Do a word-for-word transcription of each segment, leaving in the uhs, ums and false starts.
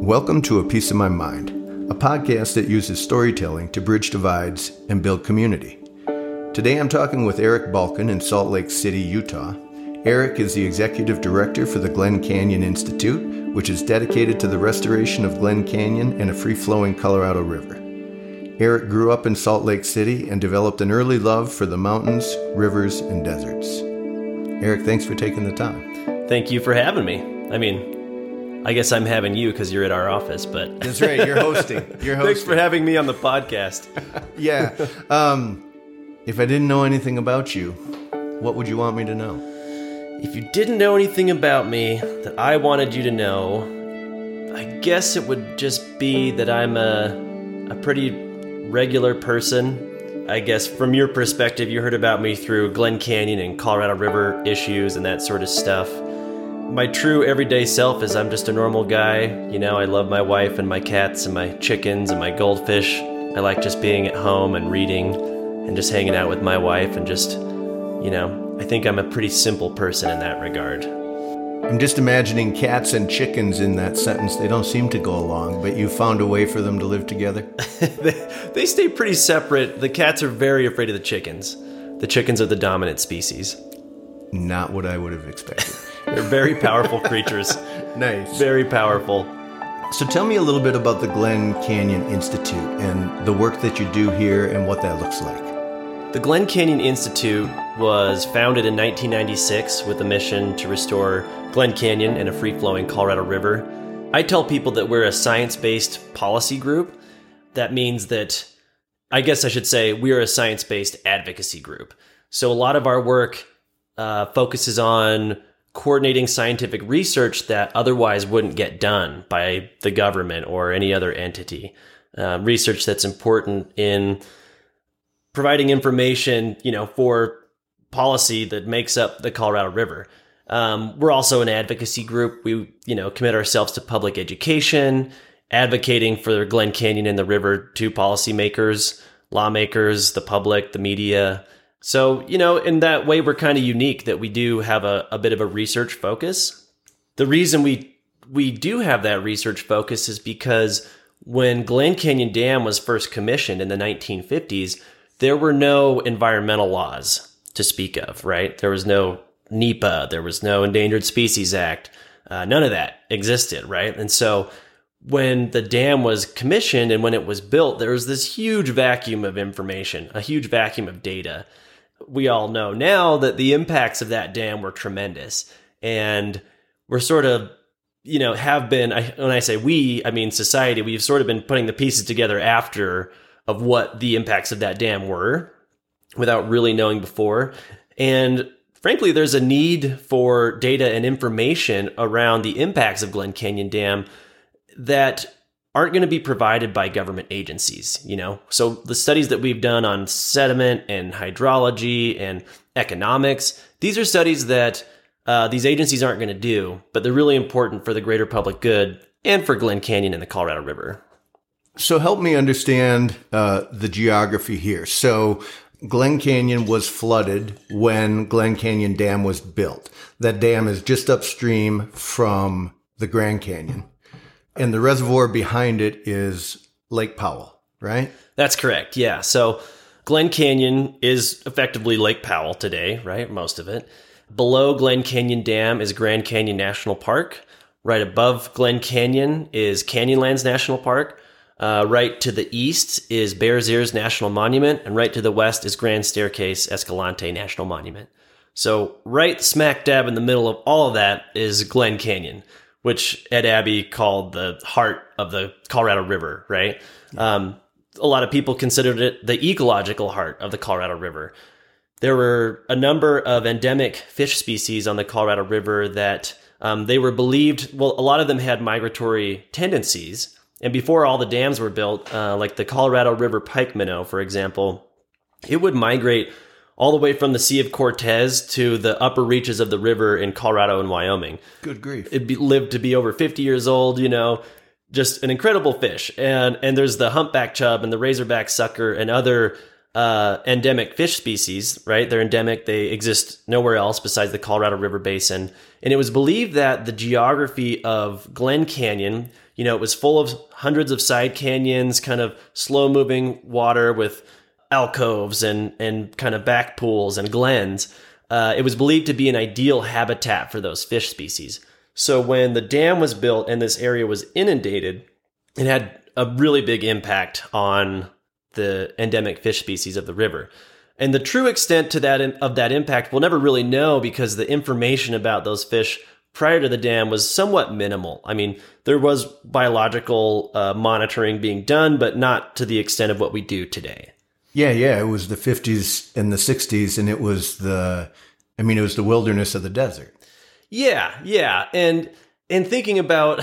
Welcome to A Piece of My Mind, a podcast that uses storytelling to bridge divides and build community. Today I'm talking with Eric Balkin in Salt Lake City, Utah. Eric is the executive director for the Glen Canyon Institute, which is dedicated to the restoration of Glen Canyon and a free-flowing Colorado River. Eric grew up in Salt Lake City and developed an early love for the mountains, rivers, and deserts. Eric, thanks for taking the time. Thank you for having me. I mean, I guess I'm having you because you're at our office, but... That's right, you're hosting. You're hosting. Thanks for having me on the podcast. Yeah. Um, if I didn't know anything about you, what would you want me to know? If you didn't know anything about me that I wanted you to know, I guess it would just be that I'm a, a pretty regular person. I guess from your perspective, you heard about me through Glen Canyon and Colorado River issues and that sort of stuff. My true everyday self is I'm just a normal guy. You know, I love my wife and my cats and my chickens and my goldfish. I like just being at home and reading and just hanging out with my wife and just, you know, I think I'm a pretty simple person in that regard. I'm just imagining cats and chickens in that sentence. They don't seem to go along, but you found a way for them to live together? they, they stay pretty separate. The cats are very afraid of the chickens. The chickens are the dominant species. Not what I would have expected. They're very powerful creatures. Nice. Very powerful. So tell me a little bit about the Glen Canyon Institute and the work that you do here and what that looks like. The Glen Canyon Institute was founded in nineteen ninety-six with a mission to restore Glen Canyon and a free-flowing Colorado River. I tell people that we're a science-based policy group. That means that, I guess I should say, we're a science-based advocacy group. So a lot of our work uh, focuses on coordinating scientific research that otherwise wouldn't get done by the government or any other entity. Uh, research that's important in providing information, you know, for policy that makes up the Colorado River. Um, we're also an advocacy group. We, you know, commit ourselves to public education, advocating for Glen Canyon and the river to policymakers, lawmakers, the public, the media. So, you know, in that way, we're kind of unique that we do have a, a bit of a research focus. The reason we we do have that research focus is because when Glen Canyon Dam was first commissioned in the nineteen fifties, there were no environmental laws to speak of, right? There was no NEPA, there was no Endangered Species Act, uh, none of that existed, right? And so when the dam was commissioned and when it was built, there was this huge vacuum of information, a huge vacuum of data. We all know now that the impacts of that dam were tremendous. And we're sort of, you know, have been, I, when I say we, I mean society, we've sort of been putting the pieces together after of what the impacts of that dam were without really knowing before. And frankly, there's a need for data and information around the impacts of Glen Canyon Dam that aren't going to be provided by government agencies, you know? So the studies that we've done on sediment and hydrology and economics, these are studies that uh, these agencies aren't going to do, but they're really important for the greater public good and for Glen Canyon and the Colorado River. So help me understand uh, the geography here. So Glen Canyon was flooded when Glen Canyon Dam was built. That dam is just upstream from the Grand Canyon. And the reservoir behind it is Lake Powell, right? That's correct, yeah. So Glen Canyon is effectively Lake Powell today, right? Most of it. Below Glen Canyon Dam is Grand Canyon National Park. Right above Glen Canyon is Canyonlands National Park. Uh, right to the east is Bears Ears National Monument, and right to the west is Grand Staircase Escalante National Monument. So right smack dab in the middle of all of that is Glen Canyon, which Ed Abbey called the heart of the Colorado River, right? Um, a lot of people considered it the ecological heart of the Colorado River. There were a number of endemic fish species on the Colorado River that um, they were believed, well, a lot of them had migratory tendencies. And before all the dams were built, uh, like the Colorado River pike minnow, for example, it would migrate all the way from the Sea of Cortez to the upper reaches of the river in Colorado and Wyoming. Good grief. It be, lived to be over fifty years old, you know, just an incredible fish. And and there's the humpback chub and the razorback sucker and other uh, endemic fish species, right? They're endemic. They exist nowhere else besides the Colorado River Basin. And it was believed that the geography of Glen Canyon, you know, it was full of hundreds of side canyons, kind of slow-moving water with alcoves and, and kind of back pools and glens. Uh, it was believed to be an ideal habitat for those fish species. So when the dam was built and this area was inundated, it had a really big impact on the endemic fish species of the river. And the true extent to that of that impact we'll never really know, because the information about those fish prior to the dam was somewhat minimal. I mean, there was biological uh, monitoring being done, but not to the extent of what we do today. Yeah, yeah. It was the fifties and the sixties, and it was the, I mean, it was the wilderness of the desert. Yeah, yeah. And in thinking about,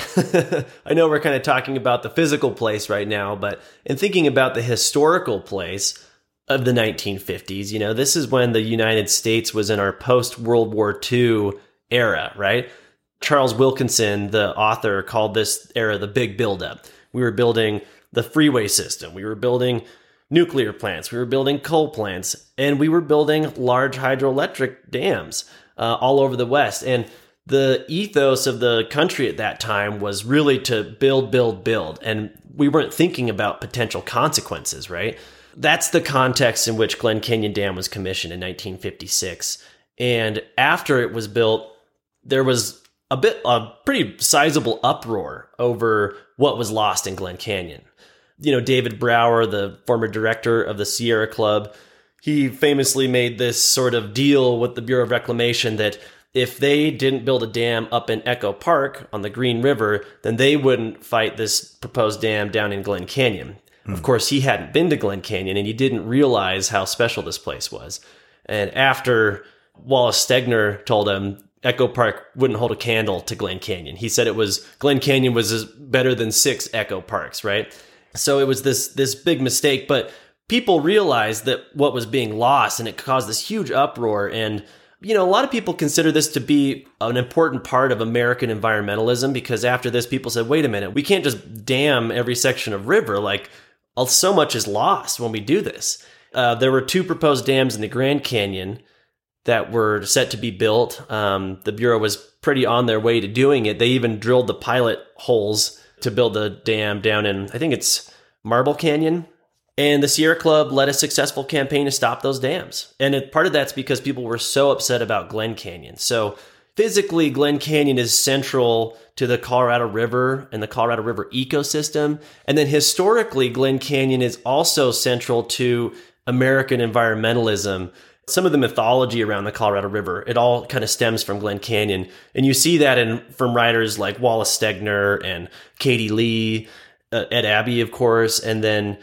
I know we're kind of talking about the physical place right now, but in thinking about the historical place of the nineteen fifties, you know, this is when the United States was in our post-World War Two era, right? Charles Wilkinson, the author, called this era the big buildup. We were building the freeway system. We were building nuclear plants. We were building coal plants. And we were building large hydroelectric dams uh, all over the West. And the ethos of the country at that time was really to build, build, build. And we weren't thinking about potential consequences, right? That's the context in which Glen Canyon Dam was commissioned in nineteen fifty-six. And after it was built, there was a bit, a pretty sizable uproar over what was lost in Glen Canyon. You know, David Brower, the former director of the Sierra Club, he famously made this sort of deal with the Bureau of Reclamation that if they didn't build a dam up in Echo Park on the Green River, then they wouldn't fight this proposed dam down in Glen Canyon. Mm. Of course, he hadn't been to Glen Canyon, and he didn't realize how special this place was. And after Wallace Stegner told him Echo Park wouldn't hold a candle to Glen Canyon, he said it was Glen Canyon was better than six Echo Parks, right? So it was this this big mistake, but people realized that what was being lost, and it caused this huge uproar. And you know, a lot of people consider this to be an important part of American environmentalism, because after this, people said, wait a minute, we can't just dam every section of river. Like, so much is lost when we do this. Uh, there were two proposed dams in the Grand Canyon that were set to be built. Um, the Bureau was pretty on their way to doing it. They even drilled the pilot holes to build the dam down in, I think it's Marble Canyon. And the Sierra Club led a successful campaign to stop those dams. And it, part of that's because people were so upset about Glen Canyon. So physically, Glen Canyon is central to the Colorado River and the Colorado River ecosystem. And then historically, Glen Canyon is also central to American environmentalism. Some of the mythology around the Colorado River, it all kind of stems from Glen Canyon. And you see that in from writers like Wallace Stegner and Katie Lee, uh, Ed Abbey, of course. And then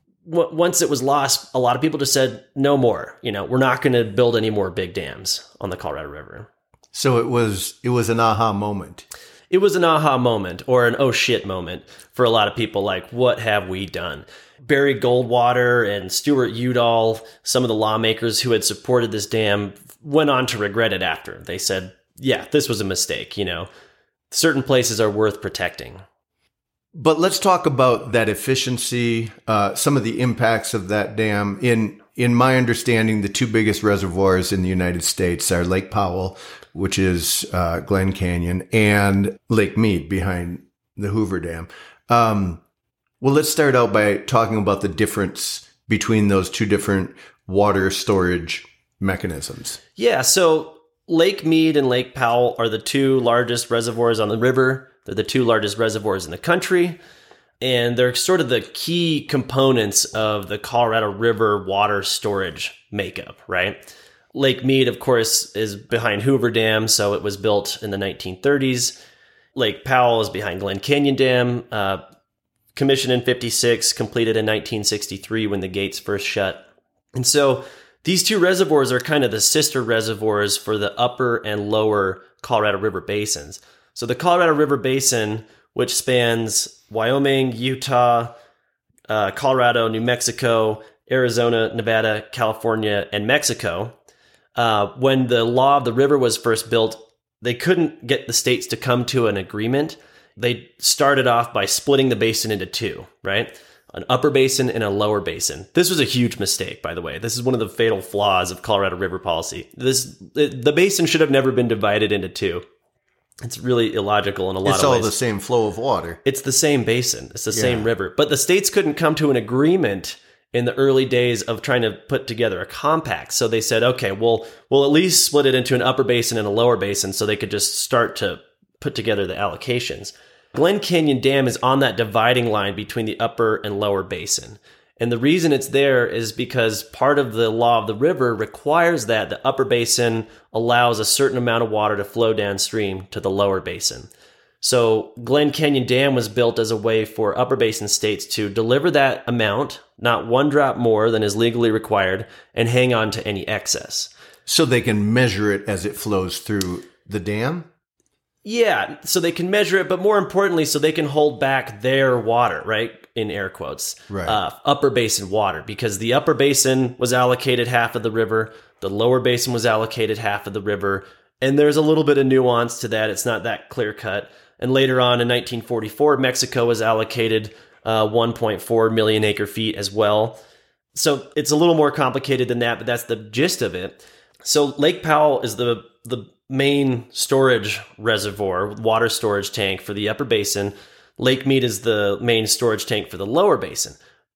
once it was lost, a lot of people just said, no more. You know, we're not going to build any more big dams on the Colorado River. So it was it was an aha moment. It was an aha moment, or an oh shit moment for a lot of people. Like, what have we done? Barry Goldwater and Stuart Udall, some of the lawmakers who had supported this dam, went on to regret it after. They said, yeah, this was a mistake. You know, certain places are worth protecting. But let's talk about that efficiency, uh, some of the impacts of that dam. In in my understanding, the two biggest reservoirs in the United States are Lake Powell, which is uh, Glen Canyon, and Lake Mead behind the Hoover Dam. Um, well, let's start out by talking about the difference between those two different water storage mechanisms. Yeah, so Lake Mead and Lake Powell are the two largest reservoirs on the river. They're the two largest reservoirs in the country, and they're sort of the key components of the Colorado River water storage makeup, right? Lake Mead, of course, is behind Hoover Dam, so it was built in the nineteen thirties. Lake Powell is behind Glen Canyon Dam, uh, commissioned in fifty-six, completed in nineteen sixty-three when the gates first shut. And so these two reservoirs are kind of the sister reservoirs for the upper and lower Colorado River basins. So the Colorado River Basin, which spans Wyoming, Utah, uh, Colorado, New Mexico, Arizona, Nevada, California, and Mexico, uh, when the law of the river was first built, they couldn't get the states to come to an agreement. They started off by splitting the basin into two, right? an upper basin and a lower basin. This was a huge mistake, by the way. This is one of the fatal flaws of Colorado River policy. This the basin should have never been divided into two. It's really illogical in a lot it's of ways. It's all the same flow of water. It's the same basin. It's the yeah. same river. But the states couldn't come to an agreement in the early days of trying to put together a compact. So they said, okay, well, we'll at least split it into an upper basin and a lower basin so they could just start to put together the allocations. Glen Canyon Dam is on that dividing line between the upper and lower basin. And the reason it's there is because part of the law of the river requires that the upper basin allows a certain amount of water to flow downstream to the lower basin. So Glen Canyon Dam was built as a way for upper basin states to deliver that amount, not one drop more than is legally required, and hang on to any excess. So they can measure it as it flows through the dam? Yeah, so they can measure it, but more importantly, so they can hold back their water, right? In air quotes, right. uh, upper basin water, because the upper basin was allocated half of the river, the lower basin was allocated half of the river, and there's a little bit of nuance to that. It's not that clear cut. And later on in nineteen forty-four, Mexico was allocated uh, one point four million acre feet as well. So it's a little more complicated than that, but that's the gist of it. So Lake Powell is the the main storage reservoir, water storage tank for the upper basin. Lake Mead is the main storage tank for the lower basin.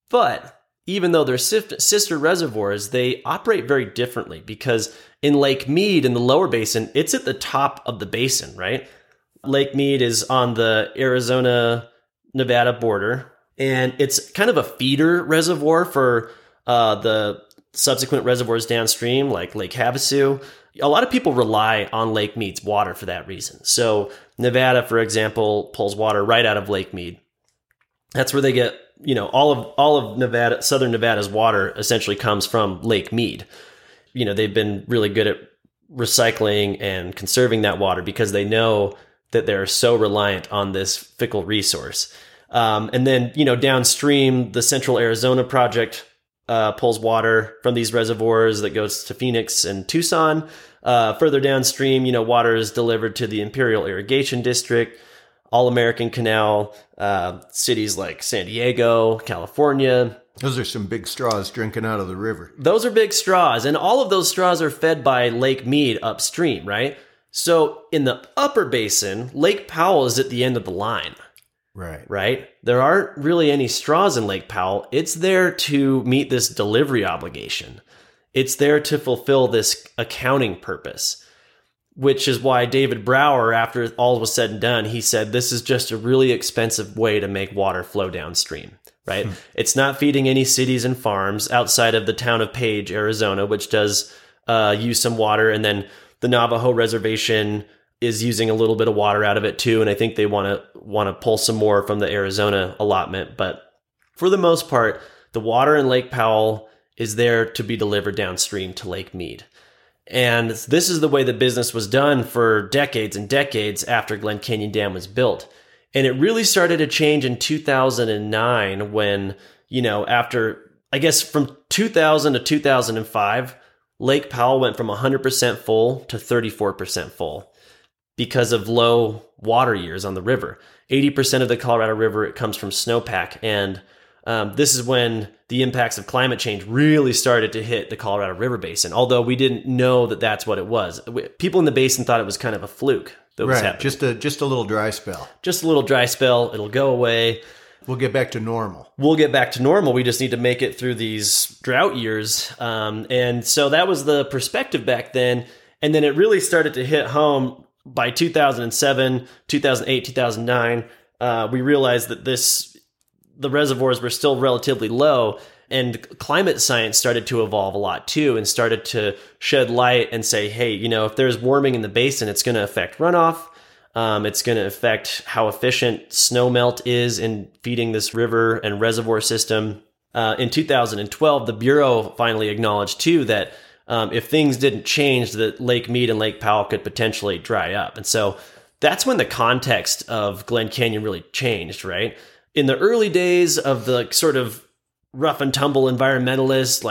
But even though they're sister reservoirs, they operate very differently because in Lake Mead, in the lower basin, it's at the top of the basin, right? Lake Mead is on the Arizona-Nevada border, and it's kind of a feeder reservoir for uh, the subsequent reservoirs downstream, like Lake Havasu. A lot of people rely on Lake Mead's water for that reason. So Nevada, for example, pulls water right out of Lake Mead. That's where they get, you know, all of all of Nevada, southern Nevada's water essentially comes from Lake Mead. You know, they've been really good at recycling and conserving that water because they know that they're so reliant on this fickle resource. Um, and then, you know, downstream, the Central Arizona Project Uh, pulls water from these reservoirs that goes to Phoenix and Tucson. Uh, further downstream, you know, water is delivered to the Imperial Irrigation District, All-American Canal, uh, cities like San Diego, California. Those are some big straws drinking out of the river. Those are big straws, and all of those straws are fed by Lake Mead upstream, right? So in the upper basin, Lake Powell is at the end of the line. Right. Right? There aren't really any straws in Lake Powell. It's there to meet this delivery obligation. It's there to fulfill this accounting purpose, which is why David Brower, after all was said and done, he said, this is just a really expensive way to make water flow downstream, right? Hmm. It's not feeding any cities and farms outside of the town of Page, Arizona, which does uh, use some water. And then the Navajo Reservation is using a little bit of water out of it too, and I think they want to want to pull some more from the Arizona allotment. But for the most part, the water in Lake Powell is there to be delivered downstream to Lake Mead. And this is the way the business was done for decades and decades after Glen Canyon Dam was built. And it really started to change in two thousand nine when, you know, after, I guess from two thousand to two thousand five, Lake Powell went from one hundred percent full to thirty-four percent full. Because of low water years on the river. eighty percent of the Colorado River, it comes from snowpack. And um, this is when the impacts of climate change really started to hit the Colorado River basin, although we didn't know that that's what it was. People in the basin thought it was kind of a fluke that was right. happening. Just a, just a little dry spell. Just a little dry spell. It'll go away. We'll get back to normal. We'll get back to normal. We just need to make it through these drought years. Um, and so that was the perspective back then. And then it really started to hit home by two thousand seven, two thousand eight, two thousand nine, uh, we realized that this the reservoirs were still relatively low, and climate science started to evolve a lot too, and started to shed light and say, hey, you know, if there's warming in the basin, it's going to affect runoff. Um, it's going to affect how efficient snow melt is in feeding this river and reservoir system. Uh, in two thousand twelve, the Bureau finally acknowledged too that Um, if things didn't change, that Lake Mead and Lake Powell could potentially dry up. And so that's when the context of Glen Canyon really changed, right? In the early days of the sort of rough and tumble environmentalists like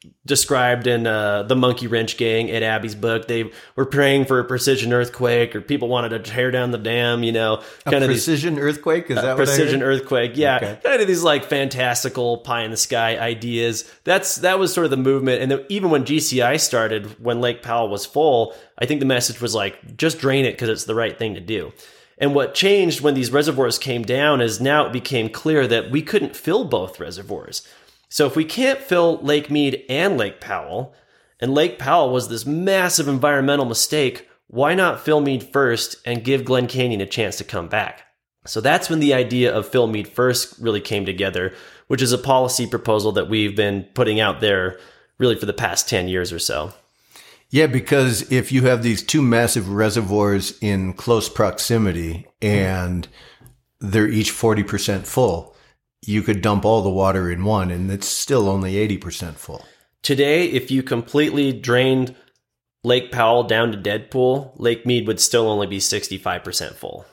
described in uh, the Monkey Wrench Gang, Ed Abbey's book. They were praying for a precision earthquake, or people wanted to tear down the dam, you know. Kind a of precision these, earthquake? Is that what precision I heard? earthquake, yeah. Okay. Kind of these like fantastical pie-in-the-sky ideas. That's That was sort of the movement. And the, even when G C I started, when Lake Powell was full, I think the message was like, just drain it because it's the right thing to do. And what changed when these reservoirs came down is now it became clear that we couldn't fill both reservoirs. So if we can't fill Lake Mead and Lake Powell, and Lake Powell was this massive environmental mistake, why not fill Mead first and give Glen Canyon a chance to come back? So that's when the idea of fill Mead first really came together, which is a policy proposal that we've been putting out there really for the past ten years or so. Yeah, because if you have these two massive reservoirs in close proximity and they're each forty percent full, you could dump all the water in one and it's still only eighty percent full. Today, if you completely drained Lake Powell down to Deadpool, Lake Mead would still only be sixty-five percent full.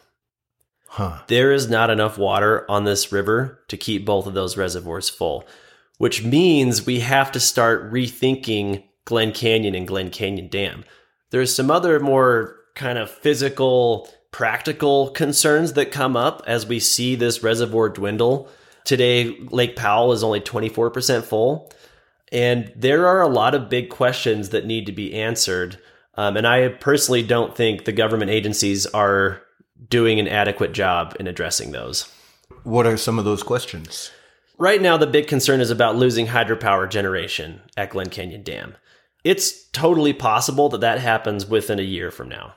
Huh. There is not enough water on this river to keep both of those reservoirs full, which means we have to start rethinking Glen Canyon and Glen Canyon Dam. There's some other more kind of physical, practical concerns that come up as we see this reservoir dwindle. Today, Lake Powell is only twenty-four percent full, and there are a lot of big questions that need to be answered. Um, and I personally don't think the government agencies are doing an adequate job in addressing those. What are some of those questions? Right now, the big concern is about losing hydropower generation at Glen Canyon Dam. It's totally possible that that happens within a year from now.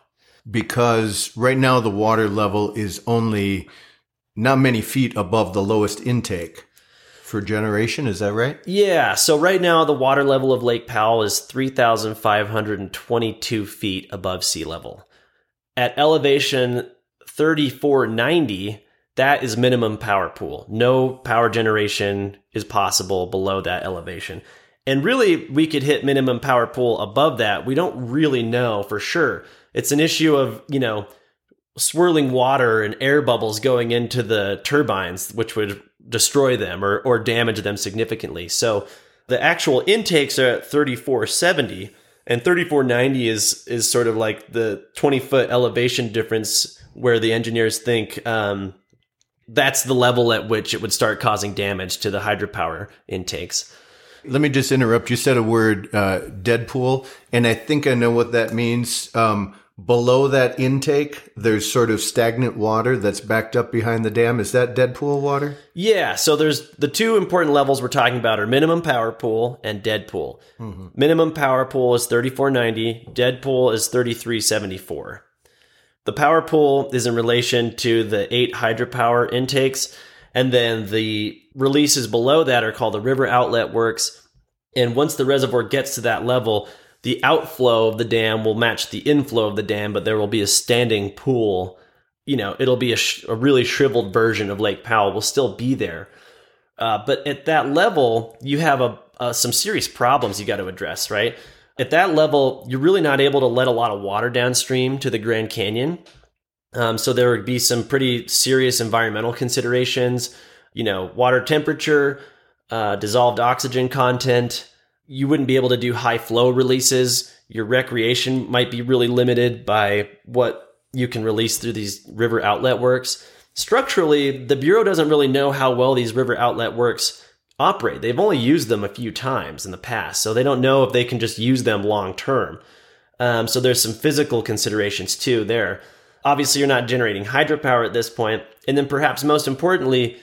Because right now the water level is only not many feet above the lowest intake for generation. Is that right? Yeah. So right now the water level of Lake Powell is three thousand five hundred twenty-two feet above sea level. At elevation thirty-four ninety, that is minimum power pool. No power generation is possible below that elevation. And really, we could hit minimum power pool above that. We don't really know for sure. It's an issue of, you know, swirling water and air bubbles going into the turbines, which would destroy them or, or damage them significantly. So the actual intakes are at thirty-four seventy, and thirty-four ninety is is sort of like the twenty-foot elevation difference where the engineers think um, that's the level at which it would start causing damage to the hydropower intakes. Let me just interrupt. You said a word, uh, Deadpool, and I think I know what that means. Um, below that intake, there's sort of stagnant water that's backed up behind the dam. Is that Deadpool water? Yeah. So there's the two important levels we're talking about are minimum power pool and Deadpool. Mm-hmm. Minimum power pool is thirty-four ninety. Deadpool is thirty-three seventy-four. The power pool is in relation to the eight hydropower intakes. And then the releases below that are called the river outlet works. And once the reservoir gets to that level, the outflow of the dam will match the inflow of the dam, but there will be a standing pool. You know, it'll be a, sh- a really shriveled version of Lake Powell will still be there. Uh, but at that level, you have a, uh, some serious problems you got to address, right? At that level, you're really not able to let a lot of water downstream to the Grand Canyon. Um, so there would be some pretty serious environmental considerations, you know, water temperature, uh, dissolved oxygen content. You wouldn't be able to do high flow releases. Your recreation might be really limited by what you can release through these river outlet works. Structurally, the Bureau doesn't really know how well these river outlet works operate. They've only used them a few times in the past, so they don't know if they can just use them long term. Um, so there's some physical considerations too there. Obviously, you're not generating hydropower at this point. And then perhaps most importantly,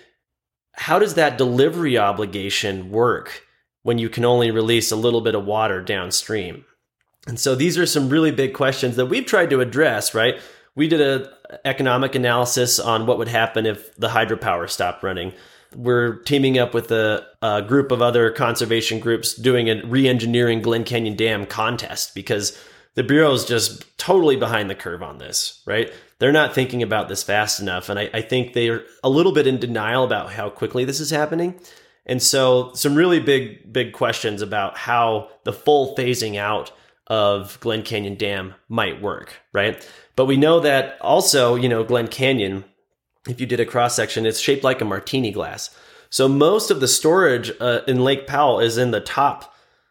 how does that delivery obligation work when you can only release a little bit of water downstream? And so these are some really big questions that we've tried to address, right? We did an economic analysis on what would happen if the hydropower stopped running. We're teaming up with a, a group of other conservation groups doing a re-engineering Glen Canyon Dam contest because the Bureau is just totally behind the curve on this, right? They're not thinking about this fast enough. And I, I think they're a little bit in denial about how quickly this is happening. And so some really big, big questions about how the full phasing out of Glen Canyon Dam might work, right? But we know that also, you know, Glen Canyon, if you did a cross section, it's shaped like a martini glass. So most of the storage uh, in Lake Powell is in the top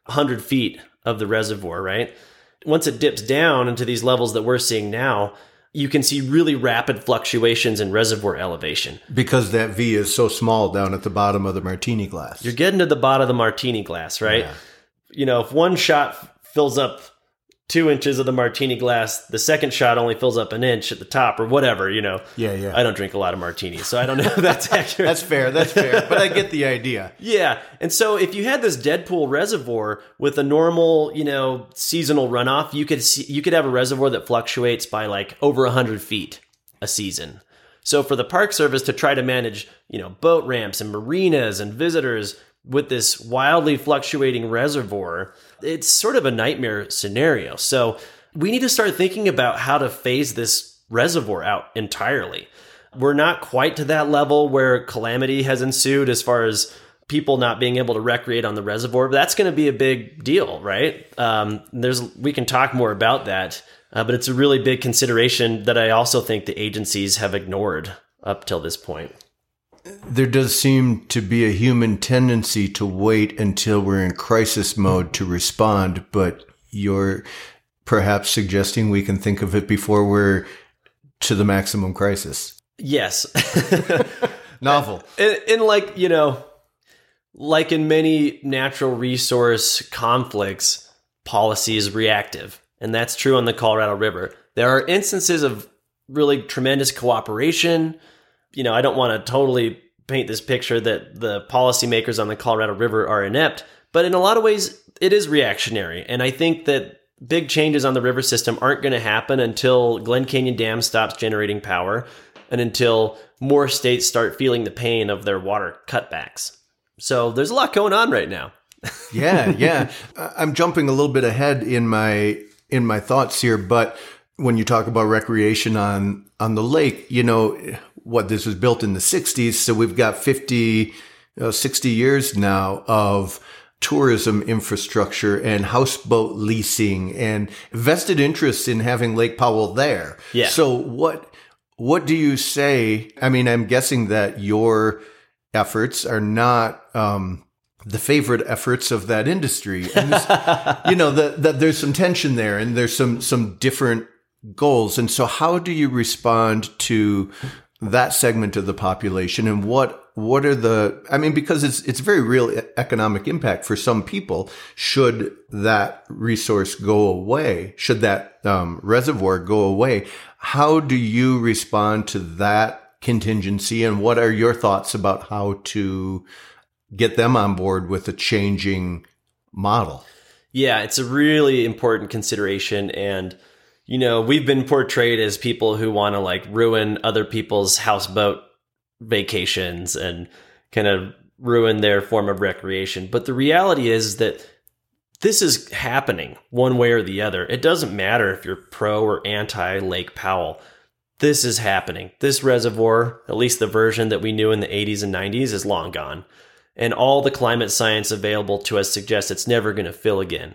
one hundred feet of the reservoir, right? Once it dips down into these levels that we're seeing now, you can see really rapid fluctuations in reservoir elevation. Because that V is so small down at the bottom of the martini glass. You're getting to the bottom of the martini glass, right? Yeah. You know, if one shot fills up two inches of the martini glass, the second shot only fills up an inch at the top or whatever, you know. Yeah, yeah. I don't drink a lot of martinis, so I don't know if that's accurate. That's fair, that's fair. But I get the idea. Yeah. And so if you had this Deadpool reservoir with a normal, you know, seasonal runoff, you could see, you could have a reservoir that fluctuates by like over one hundred feet a season. So for the Park Service to try to manage, you know, boat ramps and marinas and visitors with this wildly fluctuating reservoir, it's sort of a nightmare scenario. So we need to start thinking about how to phase this reservoir out entirely. We're not quite to that level where calamity has ensued as far as people not being able to recreate on the reservoir, but that's going to be a big deal, right? Um, there's we can talk more about that, uh, but it's a really big consideration that I also think the agencies have ignored up till this point. There does seem to be a human tendency to wait until we're in crisis mode to respond, but you're perhaps suggesting we can think of it before we're to the maximum crisis. Yes. Novel. In, in like, you know, like in many natural resource conflicts, policy is reactive. And that's true on the Colorado River. There are instances of really tremendous cooperation. You know, I don't want to totally paint this picture that the policymakers on the Colorado River are inept, but in a lot of ways, it is reactionary. And I think that big changes on the river system aren't going to happen until Glen Canyon Dam stops generating power and until more states start feeling the pain of their water cutbacks. So there's a lot going on right now. yeah, yeah. I'm jumping a little bit ahead in my in my thoughts here, but when you talk about recreation on on the lake, you know, what, this was built in the sixties, so we've got fifty, uh, sixty years now of tourism infrastructure and houseboat leasing and vested interests in having Lake Powell there. Yeah. So what what do you say? I mean, I'm guessing that your efforts are not um, the favorite efforts of that industry. And this, you know, that the, there's some tension there and there's some some different goals. And so how do you respond to that segment of the population, and what what are the, I mean, because it's it's very real economic impact for some people should that resource go away, should that um, reservoir go away. How do you respond to that contingency, and what are your thoughts about how to get them on board with a changing model? Yeah, it's a really important consideration. And you know, we've been portrayed as people who want to like ruin other people's houseboat vacations and kind of ruin their form of recreation. But the reality is that this is happening one way or the other. It doesn't matter if you're pro or anti Lake Powell. This is happening. This reservoir, at least the version that we knew in the eighties and nineties, is long gone. And all the climate science available to us suggests it's never going to fill again.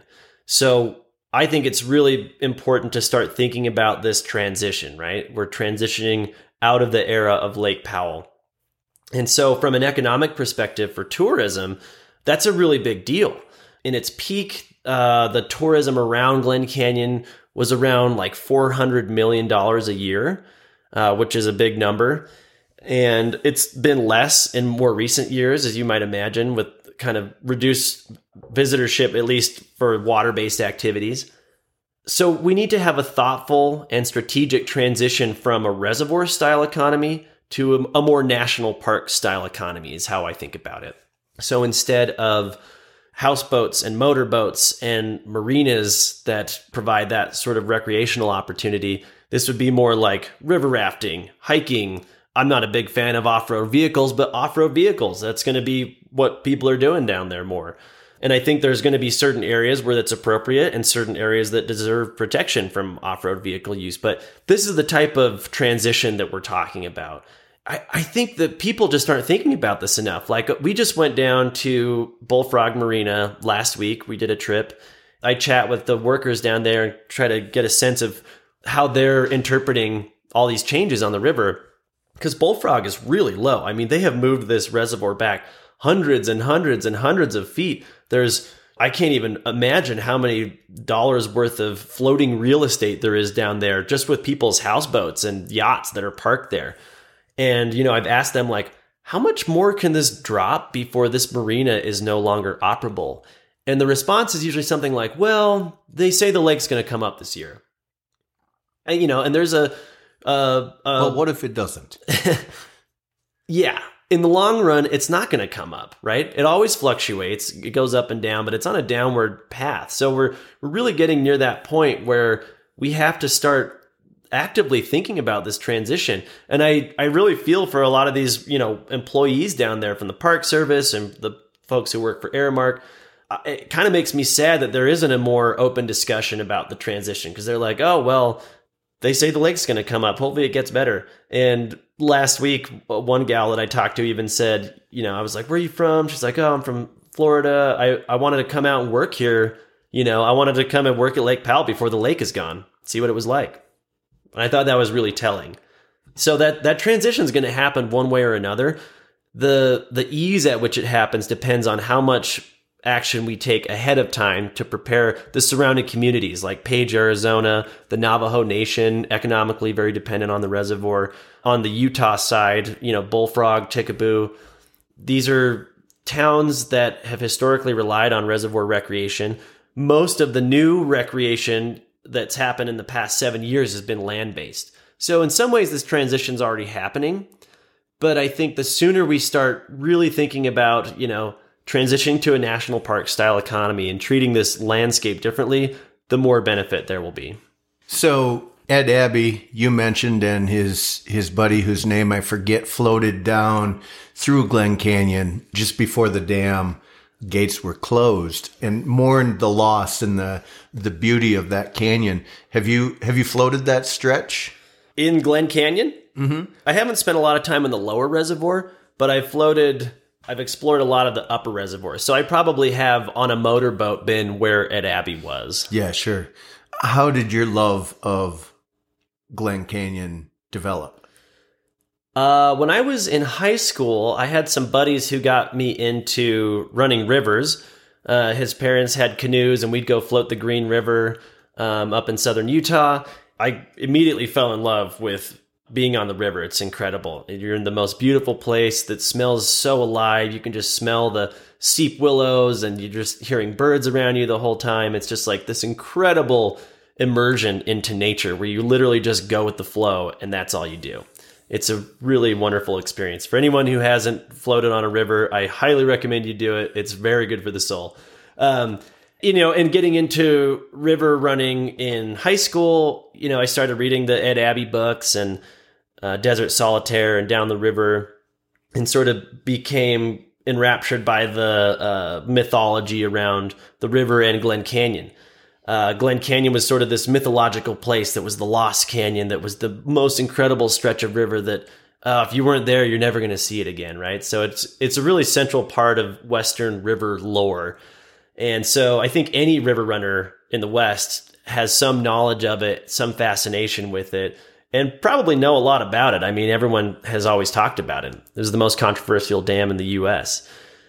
So I think it's really important to start thinking about this transition, right? We're transitioning out of the era of Lake Powell. And so from an economic perspective for tourism, that's a really big deal. In its peak, uh, the tourism around Glen Canyon was around like four hundred million dollars a year, uh, which is a big number. And it's been less in more recent years, as you might imagine, with kind of reduced visitorship, at least for water-based activities. So we need to have a thoughtful and strategic transition from a reservoir-style economy to a, a more national park-style economy is how I think about it. So instead of houseboats and motorboats and marinas that provide that sort of recreational opportunity, this would be more like river rafting, hiking. I'm not a big fan of off-road vehicles, but off-road vehicles, that's going to be what people are doing down there more. And I think there's going to be certain areas where that's appropriate and certain areas that deserve protection from off-road vehicle use. But this is the type of transition that we're talking about. I, I think that people just aren't thinking about this enough. Like, we just went down to Bullfrog Marina last week. We did a trip. I chat with the workers down there and try to get a sense of how they're interpreting all these changes on the river. Because Bullfrog is really low. I mean, they have moved this reservoir back hundreds and hundreds and hundreds of feet. There's I can't even imagine how many dollars worth of floating real estate there is down there just with people's houseboats and yachts that are parked there. And, you know, I've asked them, like, how much more can this drop before this marina is no longer operable? And the response is usually something like, well, they say the lake's going to come up this year. And, you know, and there's a... Uh, uh, well, what if it doesn't? Yeah. In the long run, it's not going to come up, right? It always fluctuates. It goes up and down, but it's on a downward path. So we're we're really getting near that point where we have to start actively thinking about this transition. And I, I really feel for a lot of these, you know, employees down there from the Park Service and the folks who work for Aramark. It kind of makes me sad that there isn't a more open discussion about the transition, because they're like, oh, well, they say the lake's going to come up. Hopefully it gets better. And last week, one gal that I talked to even said, you know, I was like, where are you from? She's like, oh, I'm from Florida. I, I wanted to come out and work here. You know, I wanted to come and work at Lake Powell before the lake is gone, see what it was like. And I thought that was really telling. So that, that transition is going to happen one way or another. The, the ease at which it happens depends on how much action we take ahead of time to prepare the surrounding communities like Page, Arizona, the Navajo Nation, economically very dependent on the reservoir. On the Utah side, you know, Bullfrog, Tickaboo. These are towns that have historically relied on reservoir recreation. Most of the new recreation that's happened in the past seven years has been land-based. So in some ways, this transition's already happening. But I think the sooner we start really thinking about, you know, transitioning to a national park style economy and treating this landscape differently, the more benefit there will be. So Ed Abbey, you mentioned, and his his buddy whose name I forget, floated down through Glen Canyon just before the dam gates were closed and mourned the loss and the the beauty of that canyon. Have you have you floated that stretch? In Glen Canyon? Mm-hmm. I haven't spent a lot of time in the lower reservoir, but I've floated... I've explored a lot of the upper reservoirs. So I probably have on a motorboat been where Ed Abbey was. Yeah, sure. How did your love of Glen Canyon develop? Uh, when I was in high school, I had some buddies who got me into running rivers. Uh, his parents had canoes and we'd go float the Green River um, up in southern Utah. I immediately fell in love with being on the river. It's incredible. You're in the most beautiful place that smells so alive. You can just smell the seep willows and you're just hearing birds around you the whole time. It's just like this incredible immersion into nature where you literally just go with the flow and that's all you do. It's a really wonderful experience. For anyone who hasn't floated on a river, I highly recommend you do it. It's very good for the soul. Um, you know, and getting into river running in high school, you know, I started reading the Ed Abbey books and Uh, Desert Solitaire and Down the River, and sort of became enraptured by the uh, mythology around the river and Glen Canyon. Uh, Glen Canyon was sort of this mythological place that was the Lost Canyon, that was the most incredible stretch of river that uh, if you weren't there, you're never going to see it again, right? So it's it's a really central part of Western river lore. And so I think any river runner in the West has some knowledge of it, some fascination with it, and probably know a lot about it. I mean, everyone has always talked about it. This is the most controversial dam in the U S.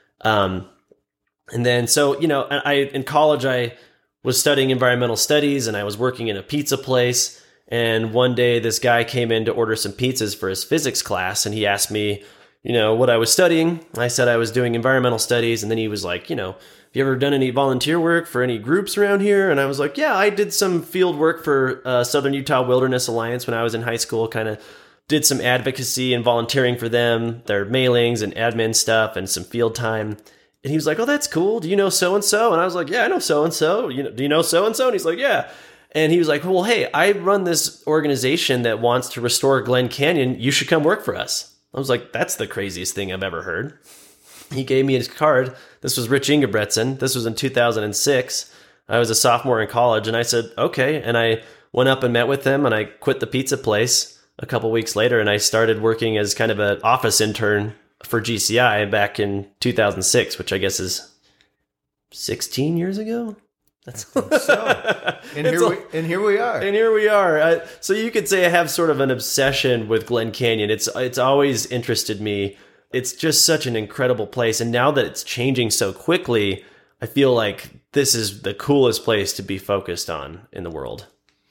Um, and then, so, you know, I in college, I was studying environmental studies and I was working in a pizza place. And one day this guy came in to order some pizzas for his physics class. And he asked me, you know, what I was studying. I said I was doing environmental studies. And then he was like, you know, have you ever done any volunteer work for any groups around here? And I was like, yeah, I did some field work for uh, Southern Utah Wilderness Alliance when I was in high school, kind of did some advocacy and volunteering for them, their mailings and admin stuff and some field time. And he was like, oh, that's cool. Do you know so-and-so? And I was like, yeah, I know so-and-so. You know, do you know so-and-so? And he's like, yeah. And he was like, well, hey, I run this organization that wants to restore Glen Canyon. You should come work for us. I was like, that's the craziest thing I've ever heard. He gave me his card. This was Rich Ingebretson. This was in two thousand six. I was a sophomore in college, and I said, okay. And I went up and met with him, and I quit the pizza place a couple weeks later, and I started working as kind of an office intern for G C I back in two thousand six, which I guess is sixteen years ago. That's so. And here, we, and here we are. And here we are. Uh, so you could say I have sort of an obsession with Glen Canyon. It's it's always interested me. It's just such an incredible place. And now that it's changing so quickly, I feel like this is the coolest place to be focused on in the world.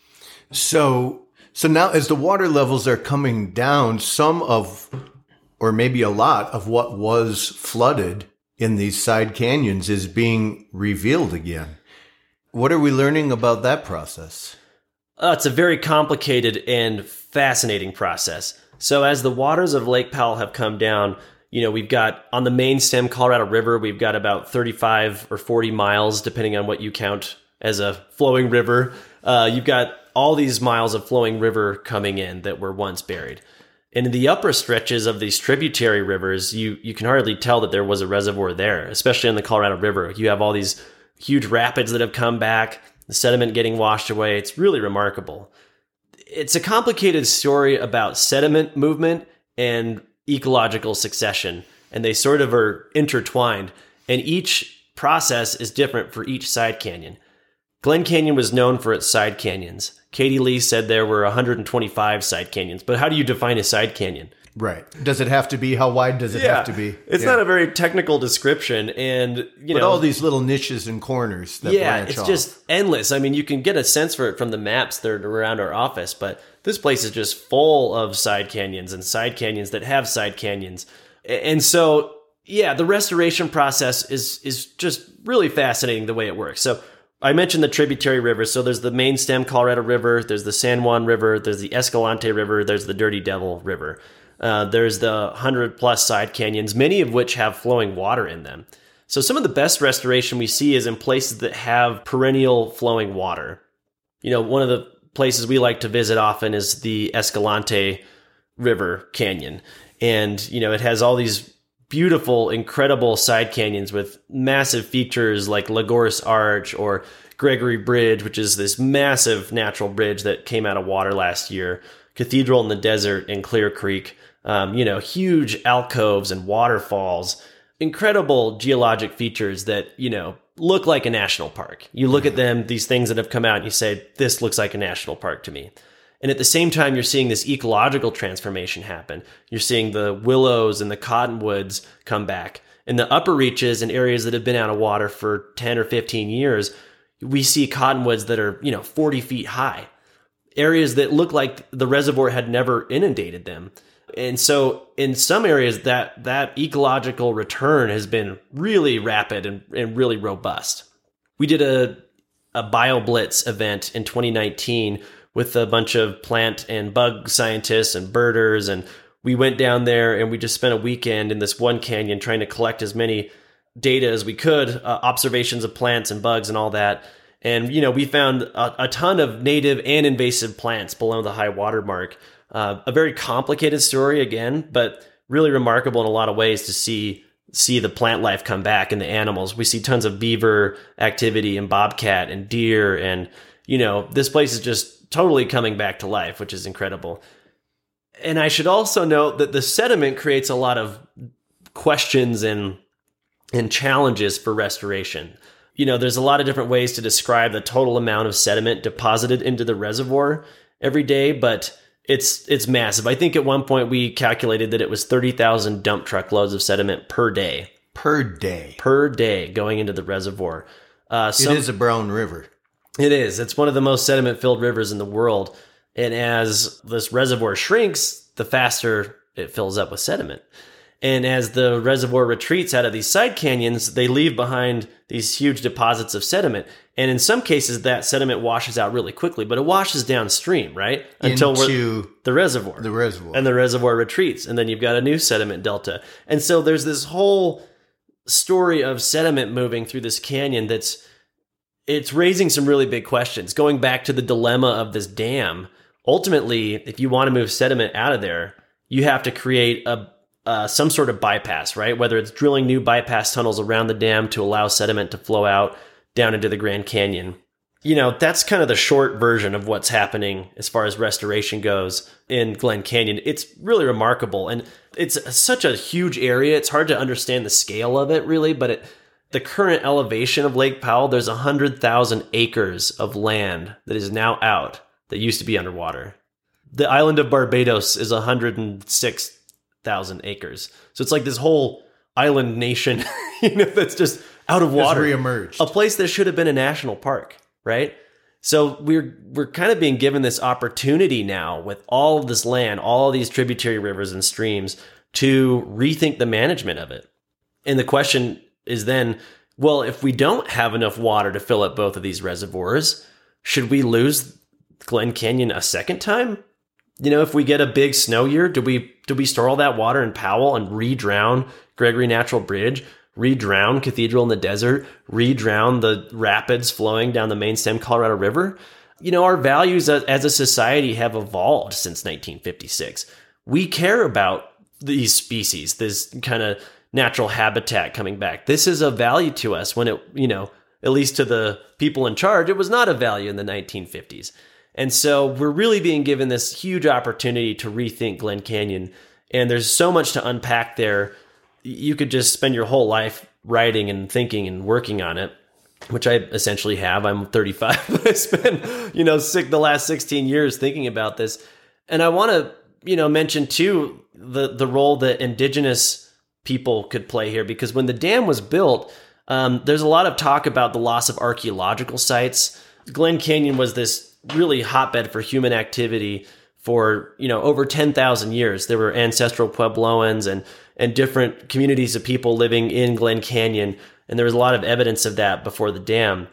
So, so now as the water levels are coming down, some of, or maybe a lot of what was flooded in these side canyons is being revealed again. What are we learning about that process? Uh, it's a very complicated and fascinating process. So as the waters of Lake Powell have come down, you know, we've got on the main stem Colorado River, we've got about thirty-five or forty miles, depending on what you count as a flowing river. Uh, you've got all these miles of flowing river coming in that were once buried. And in the upper stretches of these tributary rivers, you, you can hardly tell that there was a reservoir there, especially in the Colorado River. You have all these huge rapids that have come back, the sediment getting washed away. It's really remarkable. It's a complicated story about sediment movement and ecological succession, and they sort of are intertwined, and each process is different for each side canyon. Glen Canyon was known for its side canyons. Katie Lee said there were one hundred twenty-five side canyons, but how do you define a side canyon? Right. Does it have to be? How wide does it yeah, have to be? It's yeah. not a very technical description, and you but know all these little niches and corners that yeah, branch it's off. just endless. I mean, you can get a sense for it from the maps that are around our office, but this place is just full of side canyons and side canyons that have side canyons, and so yeah, the restoration process is is just really fascinating the way it works. So I mentioned the tributary rivers. So there's the main stem Colorado River, there's the San Juan River, there's the Escalante River, there's the Dirty Devil River. Uh, there's the one hundred plus side canyons, many of which have flowing water in them. So some of the best restoration we see is in places that have perennial flowing water. You know, one of the places we like to visit often is the Escalante River Canyon. And, you know, it has all these beautiful, incredible side canyons with massive features like Lagorce Arch or Gregory Bridge, which is this massive natural bridge that came out of water last year, Cathedral in the Desert and Clear Creek, um, you know, huge alcoves and waterfalls, incredible geologic features that, you know, look like a national park. You look at them, these things that have come out, and you say, this looks like a national park to me. And at the same time, you're seeing this ecological transformation happen. You're seeing the willows and the cottonwoods come back. In the upper reaches and areas that have been out of water for ten or fifteen years, we see cottonwoods that are, you know, forty feet high. Areas that look like the reservoir had never inundated them. And so in some areas, that, that ecological return has been really rapid and, and really robust. We did a, a BioBlitz event in twenty nineteen with a bunch of plant and bug scientists and birders. And we went down there and we just spent a weekend in this one canyon trying to collect as many data as we could, uh, observations of plants and bugs and all that. And, you know, we found a, a ton of native and invasive plants below the high water mark. Uh, a very complicated story again, but really remarkable in a lot of ways to see see the plant life come back and the animals. We see tons of beaver activity and bobcat and deer. And, you know, this place is just totally coming back to life, which is incredible. And I should also note that the sediment creates a lot of questions and and challenges for restoration. You know, there's a lot of different ways to describe the total amount of sediment deposited into the reservoir every day, but it's it's massive. I think at one point we calculated that it was thirty thousand dump truck loads of sediment per day. Per day. Per day going into the reservoir. Uh, some, it is a brown river. It is. It's one of the most sediment-filled rivers in the world. And as this reservoir shrinks, the faster it fills up with sediment. And as the reservoir retreats out of these side canyons, they leave behind these huge deposits of sediment. And in some cases, that sediment washes out really quickly, but it washes downstream, right? Until Into we're, the reservoir. The reservoir. And the reservoir retreats. And then you've got a new sediment delta. And so there's this whole story of sediment moving through this canyon that's it's raising some really big questions. Going back to the dilemma of this dam, ultimately, if you want to move sediment out of there, you have to create a uh, some sort of bypass, right? Whether it's drilling new bypass tunnels around the dam to allow sediment to flow out down into the Grand Canyon. You know, that's kind of the short version of what's happening as far as restoration goes in Glen Canyon. It's really remarkable, and it's such a huge area. It's hard to understand the scale of it, really, but it the current elevation of Lake Powell, there's one hundred thousand acres of land that is now out that used to be underwater. The island of Barbados is one hundred six thousand acres. So it's like this whole island nation, you know, that's just out of water. Has reemerged. A place that should have been a national park, right? So we're we're kind of being given this opportunity now with all of this land, all of these tributary rivers and streams to rethink the management of it. And the question is then, well, if we don't have enough water to fill up both of these reservoirs, should we lose Glen Canyon a second time? You know, if we get a big snow year, do we do we store all that water in Powell and re-drown Gregory Natural Bridge, re-drown Cathedral in the Desert, re-drown the rapids flowing down the main stem Colorado River? You know, our values as a society have evolved since nineteen fifty-six. We care about these species, this kind of natural habitat coming back. This is a value to us when it, you know, at least to the people in charge, it was not a value in the nineteen fifties. And so we're really being given this huge opportunity to rethink Glen Canyon. And there's so much to unpack there. You could just spend your whole life writing and thinking and working on it, which I essentially have. I'm thirty-five, but I spent, you know, six, the last sixteen years thinking about this. And I want to, you know, mention too, the, the role that indigenous people could play here, because when the dam was built, um, there's a lot of talk about the loss of archaeological sites. Glen Canyon was this really hotbed for human activity for, you know, over ten thousand years. There were ancestral Puebloans and, and different communities of people living in Glen Canyon. And there was a lot of evidence of that before the dam.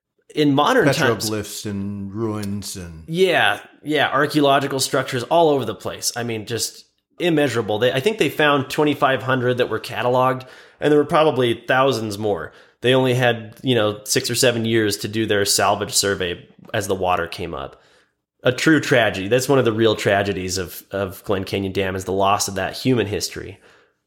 In modern times, petroglyphs and ruins and yeah, yeah, archaeological structures all over the place. I mean, just immeasurable. They, I think they found twenty-five hundred that were cataloged, and there were probably thousands more. They only had, you know, six or seven years to do their salvage survey as the water came up. A true tragedy. That's one of the real tragedies of, of Glen Canyon Dam, is the loss of that human history.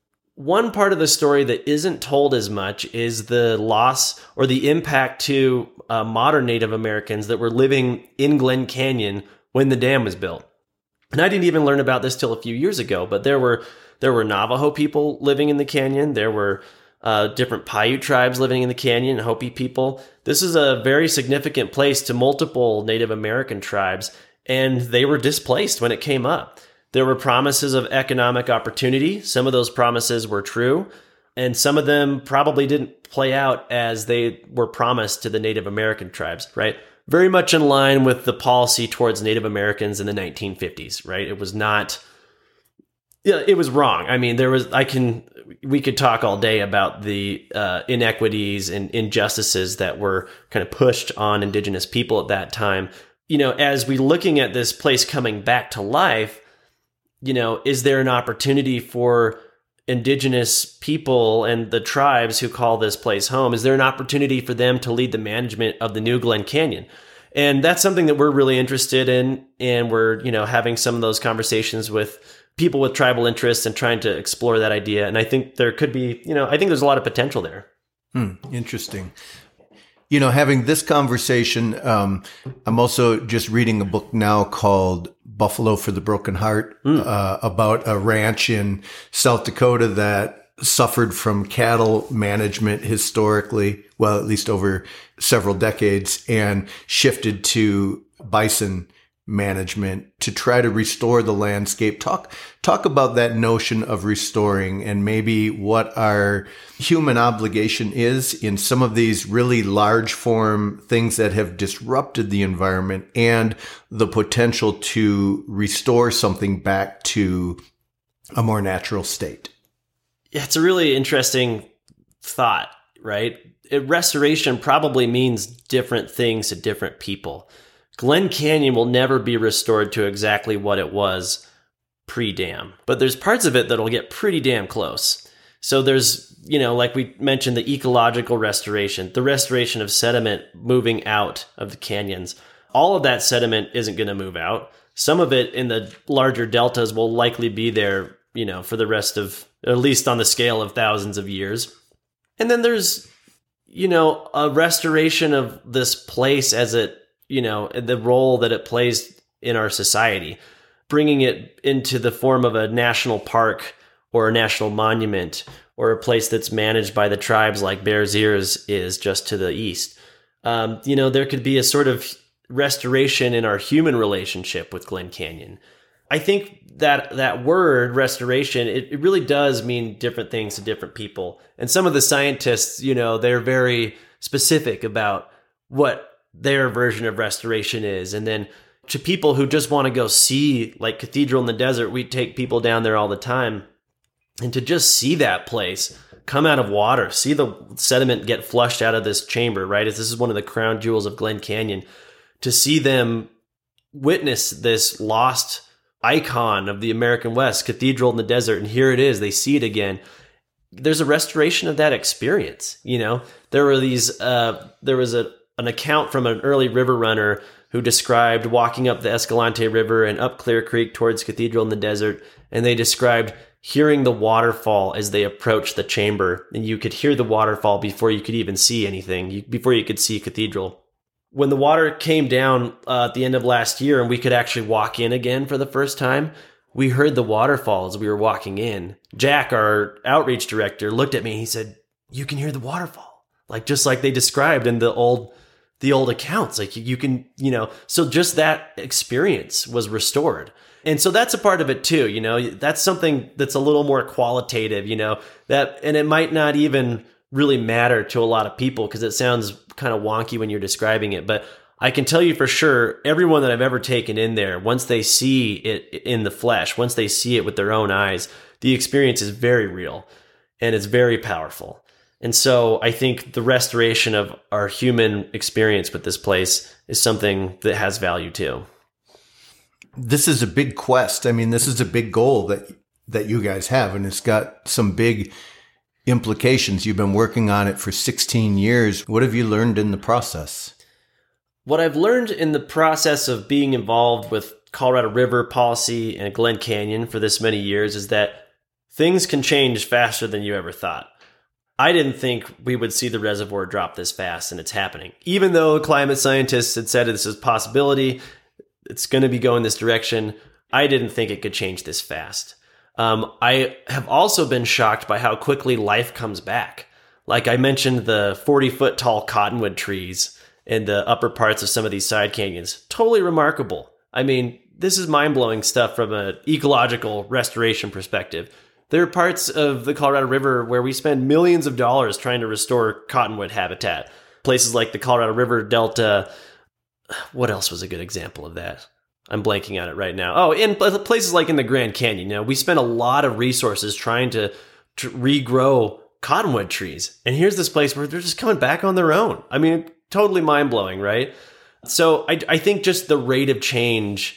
One part of the story that isn't told as much is the loss or the impact to uh, modern Native Americans that were living in Glen Canyon when the dam was built. And I didn't even learn about this till a few years ago, but there were there were Navajo people living in the canyon. There were uh, different Paiute tribes living in the canyon, Hopi people. This is a very significant place to multiple Native American tribes, and they were displaced when it came up. There were promises of economic opportunity. Some of those promises were true, and some of them probably didn't play out as they were promised to the Native American tribes, right? Very much in line with the policy towards Native Americans in the nineteen fifties, right? It was not, yeah, it was wrong. I mean, there was, I can, we could talk all day about the uh, inequities and injustices that were kind of pushed on Indigenous people at that time. You know, as we looking at this place coming back to life, you know, is there an opportunity for Indigenous people and the tribes who call this place home? Is there an opportunity for them to lead the management of the new Glen Canyon? And that's something that we're really interested in. And we're, you know, having some of those conversations with people with tribal interests and trying to explore that idea. And I think there could be, you know, I think there's a lot of potential there. Hmm, interesting. You know, having this conversation, um, I'm also just reading a book now called Buffalo for the Broken Heart, mm. uh, about a ranch in South Dakota that suffered from cattle management historically, well, at least over several decades, and shifted to bison management to try to restore the landscape. Talk, talk about that notion of restoring and maybe what our human obligation is in some of these really large form things that have disrupted the environment and the potential to restore something back to a more natural state. Yeah, it's a really interesting thought, right? It, restoration probably means different things to different people. Glen Canyon will never be restored to exactly what it was pre-dam, but there's parts of it that'll get pretty damn close. So there's, you know, like we mentioned, the ecological restoration, the restoration of sediment moving out of the canyons. All of that sediment isn't going to move out. Some of it in the larger deltas will likely be there, you know, for the rest of, at least on the scale of thousands of years. And then there's, you know, a restoration of this place as it, you know, the role that it plays in our society, bringing it into the form of a national park or a national monument or a place that's managed by the tribes like Bears Ears is just to the east. Um, you know, there could be a sort of restoration in our human relationship with Glen Canyon. I think that that word restoration, it, it really does mean different things to different people. And some of the scientists, you know, they're very specific about what their version of restoration is. And then to people who just want to go see, like Cathedral in the Desert, we take people down there all the time. And to just see that place come out of water, see the sediment get flushed out of this chamber, right? As this is one of the crown jewels of Glen Canyon, to see them witness this lost icon of the American West, Cathedral in the Desert, and here it is, they see it again. There's a restoration of that experience. You know, there were these, uh, there was a, an account from an early river runner who described walking up the Escalante River and up Clear Creek towards Cathedral in the Desert. And they described hearing the waterfall as they approached the chamber. And you could hear the waterfall before you could even see anything, you, before you could see Cathedral. When the water came down uh, at the end of last year and we could actually walk in again for the first time, we heard the waterfall as we were walking in. Jack, our outreach director, looked at me and he said, "You can hear the waterfall." Like, just like they described in the old the old accounts. Like, you can, you know, so just that experience was restored. And so that's a part of it too, you know, that's something that's a little more qualitative, you know, that, and it might not even really matter to a lot of people because it sounds kind of wonky when you're describing it. But I can tell you for sure, everyone that I've ever taken in there, once they see it in the flesh, once they see it with their own eyes, the experience is very real and it's very powerful. And so I think the restoration of our human experience with this place is something that has value too. This is a big quest. I mean, this is a big goal that that you guys have, and it's got some big implications. You've been working on it for sixteen years. What have you learned in the process? What I've learned in the process of being involved with Colorado River policy and Glen Canyon for this many years is that things can change faster than you ever thought. I didn't think we would see the reservoir drop this fast, and it's happening. Even though climate scientists had said this is a possibility, it's going to be going this direction, I didn't think it could change this fast. Um, I have also been shocked by how quickly life comes back. Like I mentioned, the forty-foot tall cottonwood trees in the upper parts of some of these side canyons. Totally remarkable. I mean, this is mind-blowing stuff from an ecological restoration perspective. There are parts of the Colorado River where we spend millions of dollars trying to restore cottonwood habitat. Places like the Colorado River Delta. What else was a good example of that? I'm blanking on it right now. Oh, in places like in the Grand Canyon, you know, we spent a lot of resources trying to, to regrow cottonwood trees. And here's this place where they're just coming back on their own. I mean, totally mind-blowing, right? So I, I think just the rate of change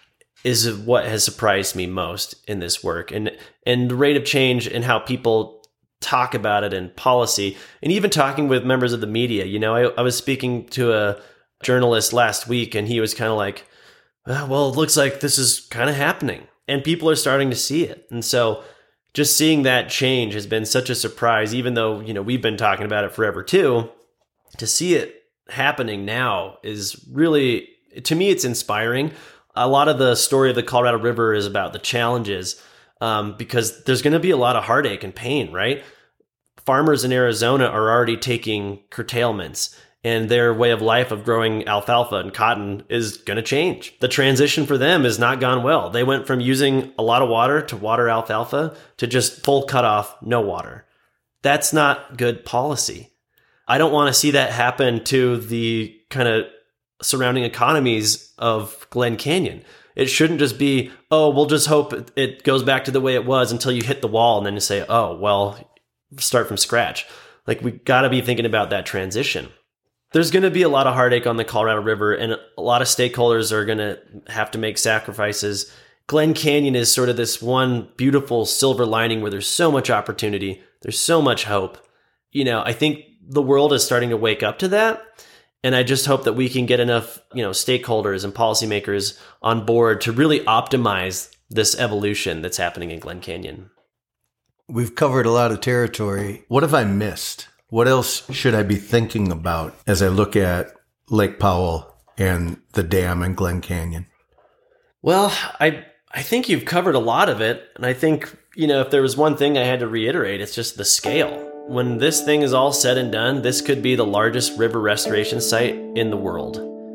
is what has surprised me most in this work. And, and the rate of change in how people talk about it in policy, and even talking with members of the media. You know, I, I was speaking to a journalist last week, and he was kind of like, well, it looks like this is kind of happening, and people are starting to see it. And so just seeing that change has been such a surprise, even though, you know, we've been talking about it forever too. To see it happening now is really, to me, it's inspiring. A lot of the story of the Colorado River is about the challenges, um, because there's going to be a lot of heartache and pain, right? Farmers in Arizona are already taking curtailments, and their way of life of growing alfalfa and cotton is going to change. The transition for them has not gone well. They went from using a lot of water to water alfalfa to just full cutoff, no water. That's not good policy. I don't want to see that happen to the kind of surrounding economies of Glen Canyon. It shouldn't just be, oh, we'll just hope it goes back to the way it was until you hit the wall, and then you say, oh, well, start from scratch. Like, we got to be thinking about that transition. There's going to be a lot of heartache on the Colorado River, and a lot of stakeholders are going to have to make sacrifices. Glen Canyon is sort of this one beautiful silver lining where there's so much opportunity. There's so much hope. You know, I think the world is starting to wake up to that. And I just hope that we can get enough, you know, stakeholders and policymakers on board to really optimize this evolution that's happening in Glen Canyon. We've covered a lot of territory. What have I missed? What else should I be thinking about as I look at Lake Powell and the dam in Glen Canyon? Well, I I think you've covered a lot of it. And I think, you know, if there was one thing I had to reiterate, it's just the scale. When this thing is all said and done, this could be the largest river restoration site in the world.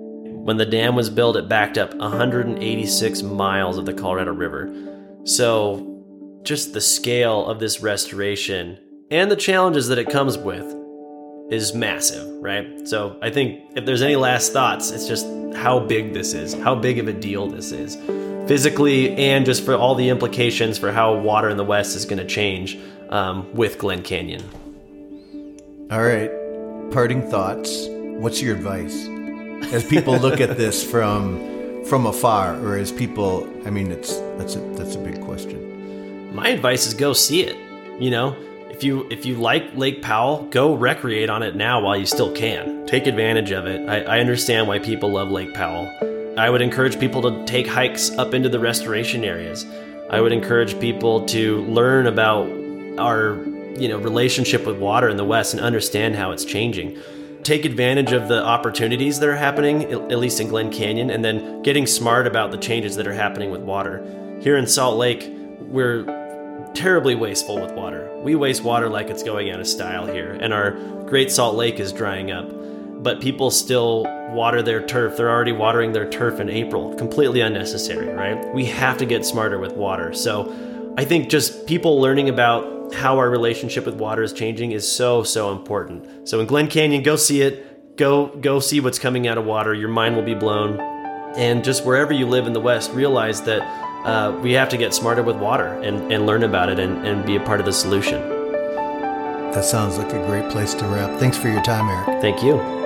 When the dam was built, it backed up one hundred eighty-six miles of the Colorado River. So just the scale of this restoration and the challenges that it comes with is massive, right? So I think if there's any last thoughts, it's just how big this is, how big of a deal this is, physically and just for all the implications for how water in the West is going to change um, with Glen Canyon. All right, parting thoughts. What's your advice as people look at this from from afar, or as people? I mean, it's that's a that's a big question. My advice is go see it. You know, if you if you like Lake Powell, go recreate on it now while you still can. Take advantage of it. I, I understand why people love Lake Powell. I would encourage people to take hikes up into the restoration areas. I would encourage people to learn about our, you know, relationship with water in the West and understand how it's changing. Take advantage of the opportunities that are happening, at least in Glen Canyon, and then getting smart about the changes that are happening with water. Here in Salt Lake, we're terribly wasteful with water. We waste water like it's going out of style here, and our Great Salt Lake is drying up. But people still water their turf. They're already watering their turf in April. Completely unnecessary, right? We have to get smarter with water. So I think just people learning about how our relationship with water is changing is so, so important. So in Glen Canyon, go see it. Go, go see what's coming out of water. Your mind will be blown. And just wherever you live in the West, realize that uh, we have to get smarter with water and, and learn about it and, and be a part of the solution. That sounds like a great place to wrap. Thanks for your time, Eric. Thank you.